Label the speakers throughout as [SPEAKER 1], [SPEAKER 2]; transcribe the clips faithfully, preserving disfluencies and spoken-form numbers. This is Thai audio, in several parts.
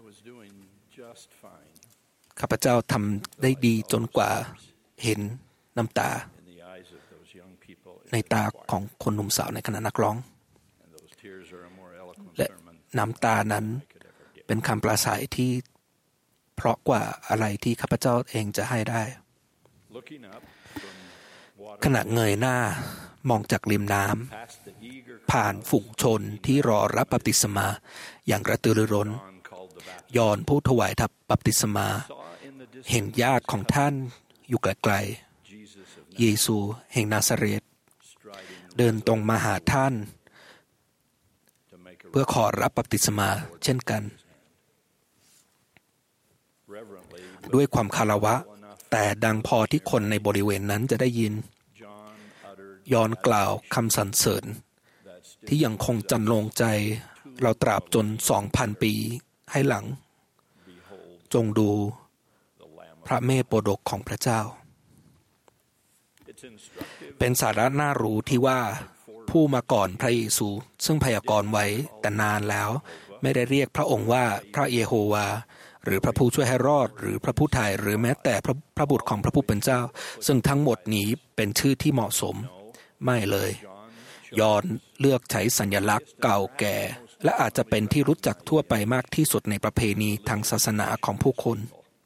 [SPEAKER 1] ข้าพเจ้าทำได้ดีจนกว่าเห็นน้ำตาในตาของคนหนุ่มสาวในขณะนักร้องและน้ำตานั้นเป็นคำปราศัยที่เพราะกว่าอะไรที่ข้าพเจ้าเองจะให้ได้ขณะเงยหน้ามองจากริมน้ำผ่านฝูงชนที่รอรับบัพติศมาอย่างกระตือรือร้นยอห์นผู้ถวายทัพบัพติศมาเห็นญาติของท่านอยู่ไกลๆเยซูแห่งนาซาเรตเดินตรงมาหาท่านเพื่อขอรับบัพติศมาเช่นกันด้วยความคารวะแต่ดังพอที่คนในบริเวณนั้นจะได้ยินยอห์นกล่าวคำสรรเสริญที่ยังคงจันลงใจเราตราบจนสองพันปีให้หลังจงดูพระเมธโปรดกของพระเจ้าเป็นสาระน่ารู้ที่ว่าผู้มาก่อนพระเยซูซึ่งพยากรณ์ไว้แต่นานแล้วไม่ได้เรียกพระองค์ว่าพระเยโฮวาหรือพระผู้ช่วยให้รอดหรือพระผู้ไถ่หรือแม้แต่พระพระบุตรของพระผู้เป็นเจ้าซึ่งทั้งหมดนี้เป็นชื่อที่เหมาะสมไม่เลยยอห์นเลือกใช้สัญลักษณ์เก่าแก่และอาจจะเป็นที่รู้จักทั่วไปมากที่สุดในประเพณีทางศาสนาของผู้คน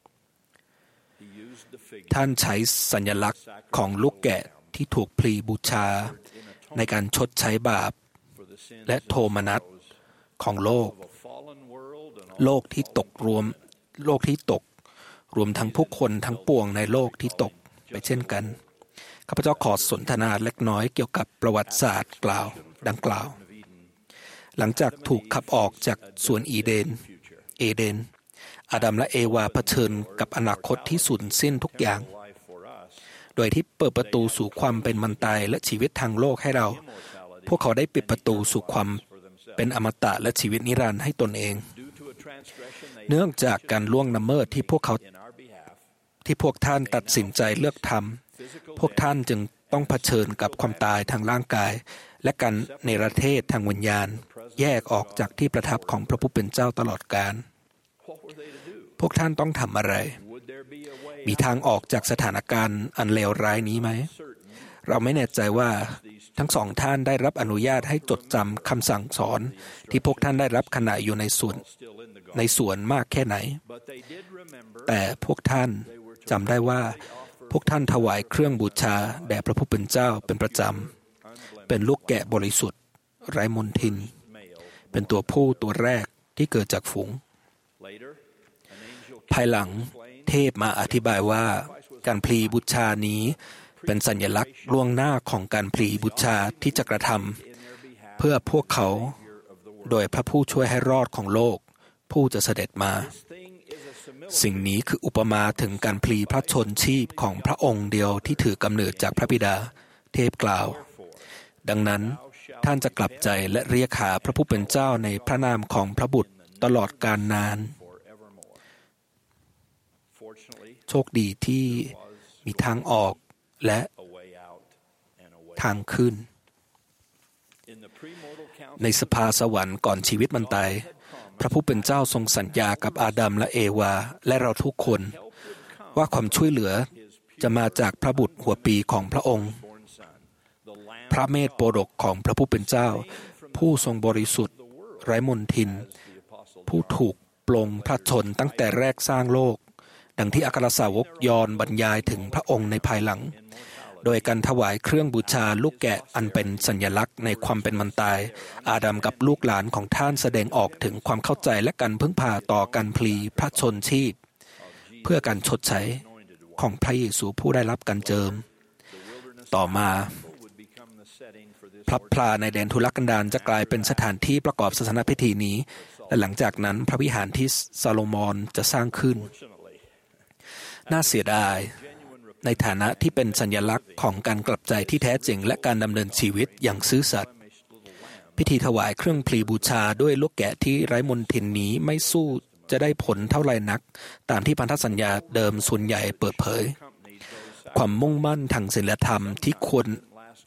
[SPEAKER 1] ท่านใช้สัญลักษณ์ของลูกแกะที่ถูกพลีบูชาในการชดใช้บาปและโทมนัสของโลกโลกที่ตกรวมโลกที่ตกรวมทั้งผู้คนทั้งปวงในโลกที่ตกไปเช่นกันข้าพเจ้าขอสนทนาเล็กน้อยเกี่ยวกับประวัติศาสตร์กล่าวดังกล่าวหลังจากถูกขับออกจากสวนอีเดนเอเดนอาดัมและเอวาเผชิญกับอนาคตที่สูญสิ้นทุกอย่างโดยที่เปิดประตูสู่ความเป็นมันตายและชีวิตทางโลกให้เราพวกเขาได้ปิดประตูสู่ความเป็นอมตะและชีวิตนิรันดร์ให้ตนเองเนื่องจากการล่วงละเมิดที่พวกเขาที่พวกท่านตัดสินใจเลือกทำพวกท่านจึงต้องเผชิญกับความตายทางร่างกายและการเนรเทศทางวิญญาณแยกออกจากที่ประทับของพระผู้เป็นเจ้าตลอดกาลพวกท่านต้องทำอะไรมีทางออกจากสถานการณ์อันเลวร้ายนี้ไหมเราไม่แน่ใจว่าทั้งสองท่านได้รับอนุญาตให้จดจำคำสั่งสอนที่พวกท่านได้รับขณะอยู่ในสวนในสวนมากแค่ไหนแต่พวกท่านจำได้ว่าพวกท่านถวายเครื่องบูชาแด่พระผู้เป็นเจ้าเป็นประจำเป็นลูกแกะบริสุทธิ์ไร้มลทินเป็นตัวผู้ตัวแรกที่เกิดจากฝูงภายหลังเทพมาอธิบายว่าการพลีบูชานี้เป็นสัญลักษณ์ล่วงหน้าของการพลีบูชาที่จะกระทำเพื่อพวกเขาโดยพระผู้ช่วยให้รอดของโลกผู้จะเสด็จมาสิ่งนี้คืออุปมาถึงการพลีพระชนชีพของพระองค์เดียวที่ถือกำเนิดจากพระบิดาเทพกล่าวดังนั้นท่านจะกลับใจและเรียกหาพระผู้เป็นเจ้าในพระนามของพระบุตรตลอดกาลนานโชคดีที่มีทางออกและทางขึ้นในสภาสวรรค์ก่อนชีวิตมันตายพระผู้เป็นเจ้าทรงสัญญากับอาดัมและเอวาและเราทุกคนว่าความช่วยเหลือจะมาจากพระบุตรหัวปีของพระองค์พระเมธโปรดกของพระผู้เป็นเจ้าผู้ทรงบริสุทธิ์ไร้มลทินผู้ถูกปลงพระชนตั้งแต่แรกสร้างโลกดังที่อัครสาวกยอห์นบรรยายถึงพระองค์ในภายหลังโดยการถวายเครื่องบูชาลูกแกะอันเป็นสัญลักษณ์ในความเป็นมันตายอาดัมกับลูกหลานของท่านแสดงออกถึงความเข้าใจและการพึ่งพาต่อการพลีพระชนชีพเพื่อการชดใช้ของพระเยซูผู้ได้รับการเจิมต่อมาพลับพลาในแดนทุรกันดารจะกลายเป็นสถานที่ประกอบศาสนพิธีนี้และหลังจากนั้นพระวิหารที่ซาโลมอนจะสร้างขึ้นน่าเสียดายในฐานะที่เป็นสัญลักษณ์ของการกลับใจที่แท้จริงและการดำเนินชีวิตอย่างซื่อสัตย์พิธีถวายเครื่องพลีบูชาด้วยลูกแกะที่ไร้มลทินนี้ไม่สู้จะได้ผลเท่าไรนักตามที่พันธสัญญาเดิมส่วนใหญ่เปิดเผยความมุ่งมั่นทางศีลธรรมที่ควร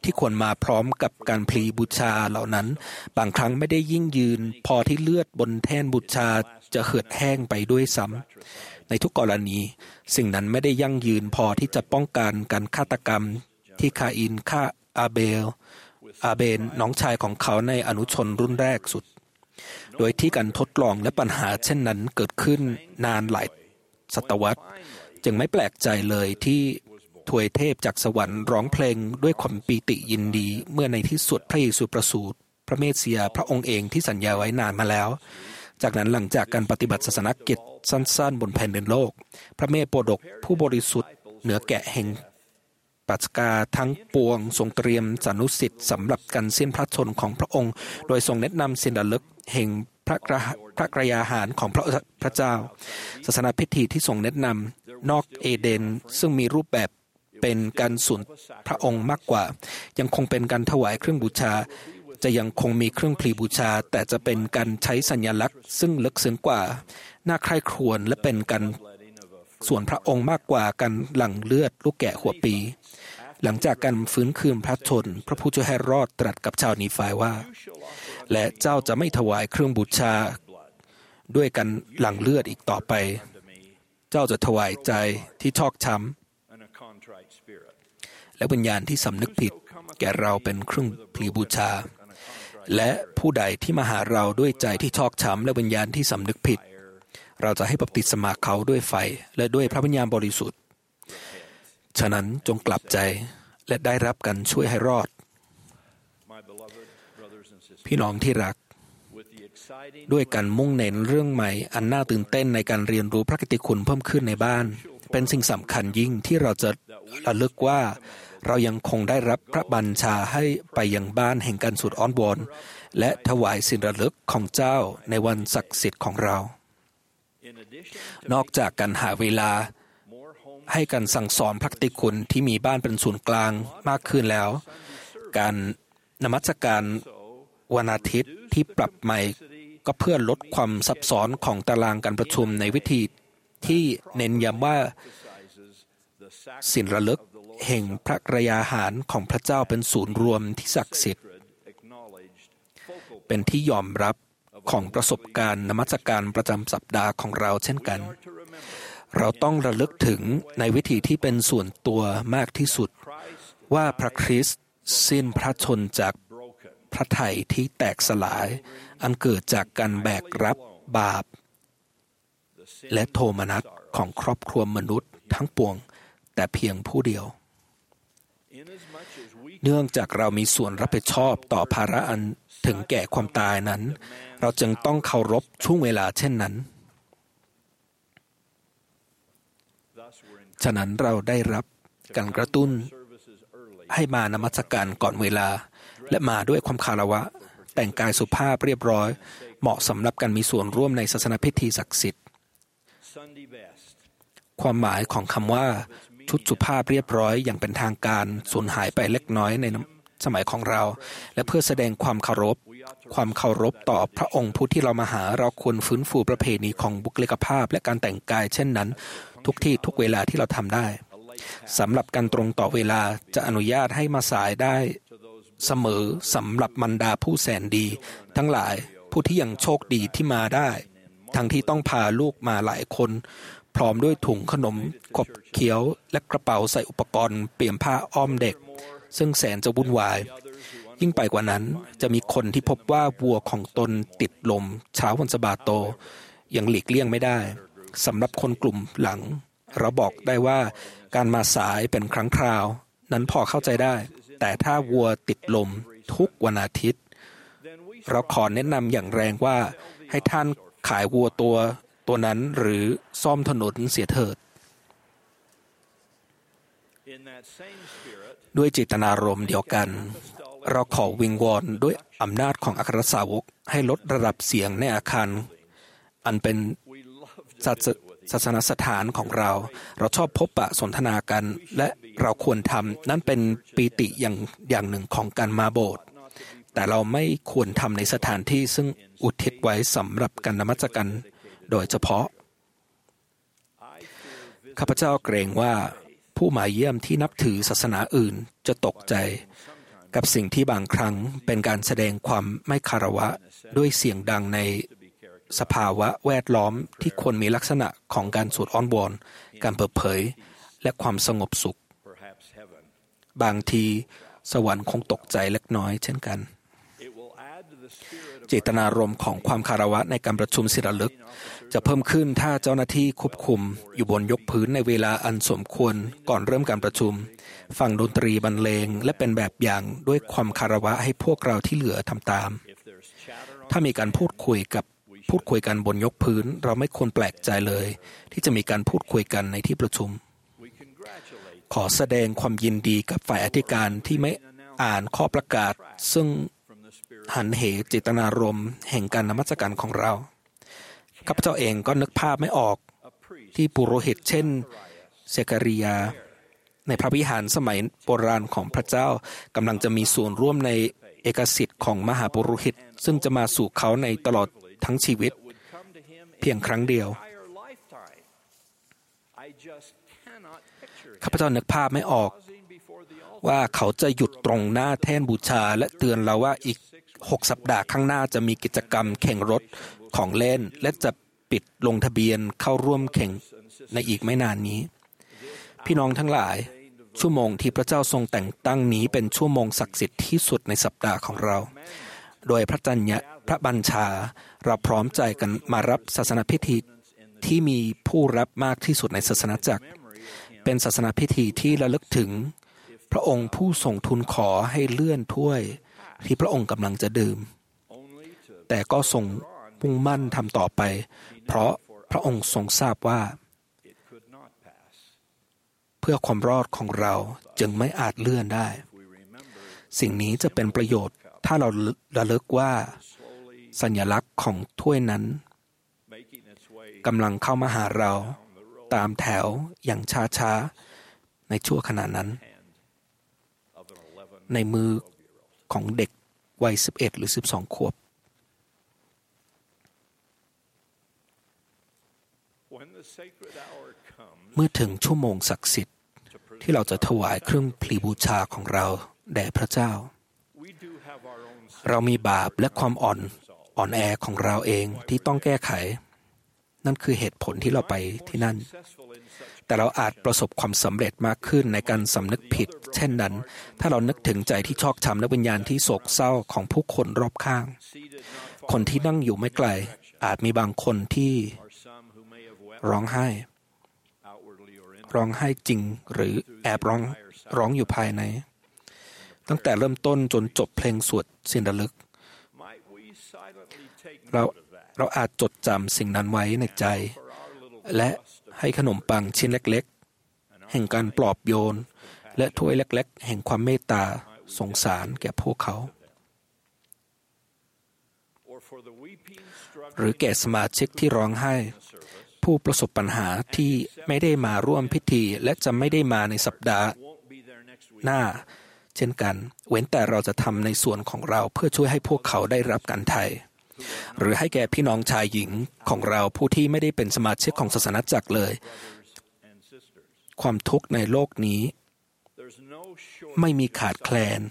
[SPEAKER 1] ที่ควรมาพร้อมกับการพลีบูชาเหล่านั้นบางครั้งไม่ได้ยิ่งยืนพอที่เลือดบนแท่นบูชาจะเหือดแห้งไปด้วยซ้ำในทุกกรณีสิ่งนั้นไม่ได้ยั่งยืนพอที่จะป้องกันการฆาตกรรมที่คาอินฆ่าอาเบลอาเบนน้องชายของเขาในอนุชนรุ่นแรกสุดโดยที่การทดลองและปัญหาเช่นนั้นเกิดขึ้นนานหลายศตวรรษจึงไม่แปลกใจเลยที่ทวยเทพจากสวรรค์ร้องเพลงด้วยความปีติยินดีเมื่อในที่สุดพระเยซูประสูติพระเมสสิยาพระองค์เองที่สัญญาไว้นานมาแล้วจากนั้นหลังจากการปฏิบัติศาสนกิจสั้นๆบนแผ่นดินโลกพระเมธโปรดกผู้บริสุทธิ์เหนือแกะแห่งปัสกาทั้งปวงทรงเตรียมสานุสิทธิ์สำหรับการสิ้นพระชนม์ของพระองค์โดยทรงแนะนำสิ่งระลึกแห่งพระกระพระกระยาหารของพระพระเจ้าศาสนาพิธีที่ทรงแนะนำนอกเอเดนซึ่งมีรูปแบบเป็นการสูญพระองค์มากกว่ายังคงเป็นการถวายเครื่องบูชาจะยังคงมีเครื่องพลีบูชาแต่จะเป็นการใช้สัญลักษณ์ซึ่งลึกซึ้งกว่าน่าใคร่ครวญและเป็นการส่วนพระองค์มากกว่าการหลั่งเลือดลูกแกะหัวปีหลังจากการฟื้นคืนพระชนพระผู้ช่วยให้รอดตรัสกับชาวนีฟายว่าและเจ้าจะไม่ถวายเครื่องบูชาด้วยการหลั่งเลือดอีกต่อไปเจ้าจะถวายใจที่ชอกช้ำและวิญญาณที่สำนึกผิดแก่เราเป็นเครื่องพลีบูชาและผู้ใดที่มาหาเราด้วยใจที่ชอกช้ำและวิญญาณที่สำนึกผิดเราจะให้บัพติศมาเขาด้วยไฟและด้วยพระวิญญาณบริสุทธิ์ฉะนั้นจงกลับใจและได้รับการช่วยให้รอดพี่น้องที่รักด้วยการมุ่งเน้นเรื่องใหม่อันน่าตื่นเต้นในการเรียนรู้พระกิตติคุณเพิ่มขึ้นในบ้านเป็นสิ่งสำคัญยิ่งที่เราจะระลึกว่าเรายังคงได้รับพระบัญชาให้ไปยังบ้านแห่งการสุดอ้อนวอนและถวายสิ่งระลึกของเจ้าในวันศักดิ์สิทธิ์ของเรานอกจากการหาเวลาให้การสั่งสอนพระกิตติคุณที่มีบ้านเป็นศูนย์กลางมากขึ้นแล้วการนมัสการวันอาทิตย์ที่ปรับใหม่ก็เพื่อลดความซับซ้อนของตารางการประชุมในวิธีที่เน้นย้ำว่าสิ่งระลึกแห่งพระกระยาหารของพระเจ้าเป็นศูนย์รวมที่ศักดิ์สิทธิ์เป็นที่ยอมรับของประสบการณ์นมัสการประจำสัปดาห์ของเราเช่นกันเราต้องระลึกถึงในวิธีที่เป็นส่วนตัวมากที่สุดว่าพระคริสต์สิ้นพระชนม์จากพระทัยที่แตกสลายอันเกิดจากการแบกรับบาปและโทมนัสของครอบครัวมนุษย์ทั้งปวงแต่เพียงผู้เดียวเนื่องจากเรามีส่วนรับผิดชอบต่อภาระอันถึงแก่ความตายนั้นเราจึงต้องเคารพช่วงเวลาเช่นนั้นฉะนั้นเราได้รับการกระตุ้นให้มานมัสการก่อนเวลาและมาด้วยความคารวะแต่งกายสุภาพเรียบร้อยเหมาะสำหรับการมีส่วนร่วมในศาสนพิธีศักดิ์สิทธิ์ความหมายของคำว่าชุดสุภาพเรียบร้อยอย่างเป็นทางการสูญหายไปเล็กน้อยในสมัยของเราและเพื่อแสดงความเคารพความเคารพต่อพระองค์ผู้ที่เรามาหาเราควรฟื้นฟูประเพณีของบุคลิกภาพและการแต่งกายเช่นนั้นทุกที่ทุกเวลาที่เราทำได้สำหรับการตรงต่อเวลาจะอนุญาตให้มาสายได้เสมอสำหรับบรรดาผู้แสนดีทั้งหลายผู้ที่ยังโชคดีที่มาได้ทั้งที่ต้องพาลูกมาหลายคนพร้อมด้วยถุงขนมขบเคี้ยวและกระเป๋าใส่อุปกรณ์เปี่ยมผ้าอ้อมเด็กซึ่งแสนจะวุ่นวายยิ่งไปกว่านั้นจะมีคนที่พบว่าวัวของตนติดลมเช้าวันสะบาโตยังหลีกเลี่ยงไม่ได้สำหรับคนกลุ่มหลังเราบอกได้ว่าการมาสายเป็นครั้งคราวนั้นพอเข้าใจได้แต่ถ้าวัวติดลมทุกวันอาทิตย์เราขอแนะนำอย่างแรงว่าให้ท่านขายวัวตัวตัวนั้นหรือซ่อมถนนเสียเถิดด้วยเจตนารมณ์เดียวกันเราขอวิงวอนด้วยอำนาจของอัครสาวกให้ลดระดับเสียงในอาคารอันเป็นศาสนสถานของเราเราชอบพบปะสนทนากันและเราควรทำนั่นเป็นปีติอย่างอย่างหนึ่งของการมาโบสถ์แต่เราไม่ควรทำในสถานที่ซึ่งอุทิศไว้สำหรับการนมัสการโดยเฉพาะข้าพเจ้าเกรงว่าผู้มาเยี่ยมที่นับถือศาสนาอื่นจะตกใจกับสิ่งที่บางครั้งเป็นการแสดงความไม่คารวะด้วยเสียงดังในสภาวะแวดล้อมที่ควรมีลักษณะของการสวดอ้อนวอนการเปิดเผยและความสงบสุขบางทีสวรรค์คงตกใจเล็กน้อยเช่นกันเจตนารมณ์ของความคารวะในการประชุมศิลลึกจะเพิ่มขึ้นถ้าเจ้าหน้าที่ควบคุมอยู่บนยกพื้นในเวลาอันสมควรก่อนเริ่มการประชุมฟังดนตรีบรรเลงและเป็นแบบอย่างด้วยความคารวะให้พวกเราที่เหลือทำตามถ้ามีการพูดคุยกับพูดคุยกันบนยกพื้นเราไม่ควรแปลกใจเลยที่จะมีการพูดคุยกันในที่ประชุมขอแสดงความยินดีกับฝ่ายอธิการที่ไม่อ่านข้อประกาศซึ่งหันเหเจตนารมณ์แห่งการนมัสการของเราข้าพเจ้าเองก็นึกภาพไม่ออกที่ปุโรหิตเช่นเซคาริยาในพระวิหารสมัยโบราณของพระเจ้ากำลังจะมีส่วนร่วมในเอกสิทธิ์ของมหาปุโรหิตซึ่งจะมาสู่เขาในตลอดทั้งชีวิตเพียงครั้งเดียวข้าพเจ้านึกภาพไม่ออกว่าเขาจะหยุดตรงหน้าแท่นบูชาและเตือนเราว่าอีกหกสัปดาห์ข้างหน้าจะมีกิจกรรมแข่งรถของเล่นและจะปิดลงทะเบียนเข้าร่วมแข่งในอีกไม่นานนี้พี่น้องทั้งหลายชั่วโมงที่พระเจ้าทรงแต่งตั้งนี้เป็นชั่วโมงศักดิ์สิทธิ์ที่สุดในสัปดาห์ของเราโดยพระจัญญะพระบัญชาเราพร้อมใจกันมารับศาสนพิธีที่มีผู้รับมากที่สุดในศาสนาจักรเป็นศาสนาพิธีที่ระลึกถึงพระองค์ผู้ทรงทูลขอให้เลื่อนถ้วยที่พระองค์กำลังจะดื่มแต่ก็ทรงมุ่งมั่นทำต่อไปเพราะพระองค์ทรงทราบว่าเพื่อความรอดของเราจึงไม่อาจเลื่อนได้สิ่งนี้จะเป็นประโยชน์ถ้าเราระลึกว่าสัญลักษณ์ของถ้วยนั้นกำลังเข้ามาหาเราตามแถวอย่างช้าๆในชั่วขณะนั้นในมือของเด็กวัยสิบเอ็ดหรือสิบสองขวบเมื่อถึงชั่วโมงศักดิ์สิทธิ์ที่เราจะถวายเครื่องพลีบูชาของเราแด่พระเจ้าเรามีบาปและความอ่อนอ่อนแอของเราเองที่ต้องแก้ไขนั่นคือเหตุผลที่เราไปที่นั่นแต่เราอาจประสบความสำเร็จมากขึ้นในการสำนึกผิดเช่นนั้นถ้าเรานึกถึงใจที่ชอกช้ำและวิญญาณที่โศกเศร้าของผู้คนรอบข้างคนที่นั่งอยู่ไม่ไกลอาจมีบางคนที่ร้องไห้ร้องไห้จริงหรือแอบร้องร้องอยู่ภายในตั้งแต่เริ่มต้นจนจบเพลงสวดศิลลึกเราเราอาจจดจำสิ่งนั้นไว้ในใจและให้ขนมปังชิ้นเล็กๆแห่งการปลอบโยนและถ้วยเล็กๆแห่งความเมตตาสงสารแก่พวกเขาหรือแก่สมาชิกที่ร้องไห้ผู้ประสบปัญหาที่ไม่ได้มาร่วมพิธีและจะไม่ได้มาในสัปดาห์หน้าเช่นกันเว้นแต่เราจะทำในส่วนของเราเพื่อช่วยให้พวกเขาได้รับการไถ่หรือให้แก่พี่น้องชายหญิงของเราผู้ที่ไม่ได้เป็นสมาชิกของศาสนาจักรเลยความทุกข์ในโลกนี้ไม่มีขาดแคลน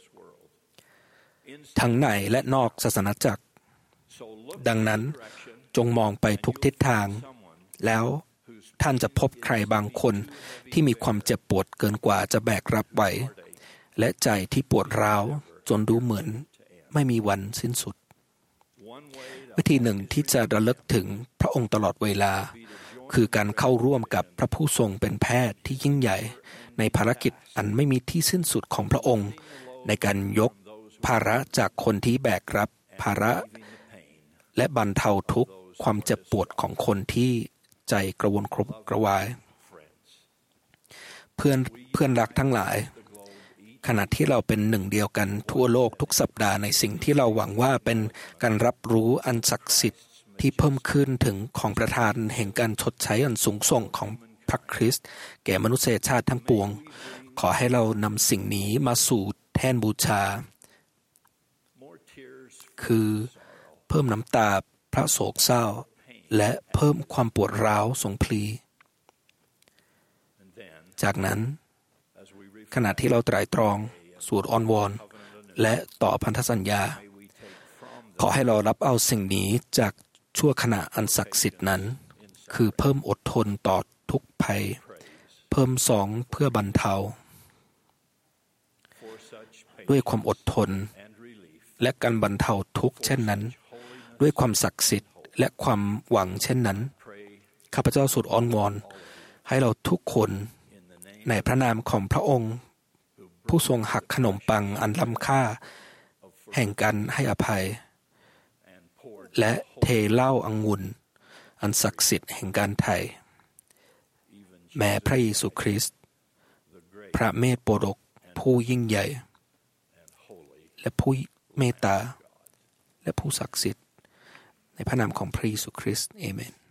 [SPEAKER 1] ทั้งในและนอกศาสนาจักรดังนั้นจงมองไปทุกทิศทางแล้วท่านจะพบใครบางคนที่มีความเจ็บปวดเกินกว่าจะแบกรับไหวและใจที่ปวดร้าวจนดูเหมือนไม่มีวันสิ้นสุดวิธีหนึ่งที่จะระลึกถึงพระองค์ตลอดเวลาคือการเข้าร่วมกับพระผู้ทรงเป็นแพทย์ที่ยิ่งใหญ่ในภารกิจอันไม่มีที่สิ้นสุดของพระองค์ในการยกภาระจากคนที่แบกรับภาระและบรรเทาทุกข์ความเจ็บปวดของคนที่ใจกระวนกระวายเพื่อนเพื่อนรักทั้งหลายขณะที่เราเป็นหนึ่งเดียวกันทั่วโลกทุกสัปดาห์ในสิ่งที่เราหวังว่าเป็นการรับรู้อันศักดิ์สิทธิ์ที่เพิ่มขึ้นถึงของประทานแห่งการชดใช้อันสูงส่งของพระคริสต์แก่มนุษยชาติทั้งปวงขอให้เรานำสิ่งนี้มาสู่แท่นบูชาคือเพิ่มน้ำตาพระโศกเศร้าและเพิ่มความปวดร้าวสงพลีจากนั้นขณะที่เราไตร่ตรองสวดอ้อนวอนและต่อพันธสัญญาขอให้เรารับเอาสิ่งนี้จากชั่วขณะอันศักดิ์สิทธิ์นั้นคือเพิ่มอดทนต่อทุกภัยเพิ่มสองเพื่อบรรเทาด้วยความอดทนและการบรรเทาทุกข์เช่นนั้นด้วยความศักดิ์สิทธิ์และความหวังเช่นนั้นข้าพเจ้าสุดอ้อนวอนให้เราทุกคนในพระนามของพระองค์ผู้ทรงหักขนมปังอันล้ำค่าแห่งการให้อภัยและเทเหล้าองุ่นอันศักดิ์สิทธิ์แห่งการไถ่แม้พระเยซูคริสต์พระเมธโปรดกผู้ยิ่งใหญ่และผู้เมตตาและผู้ศักดิ์สิทธิ์ในพระนามของพระเยซูคริสต์อาเมน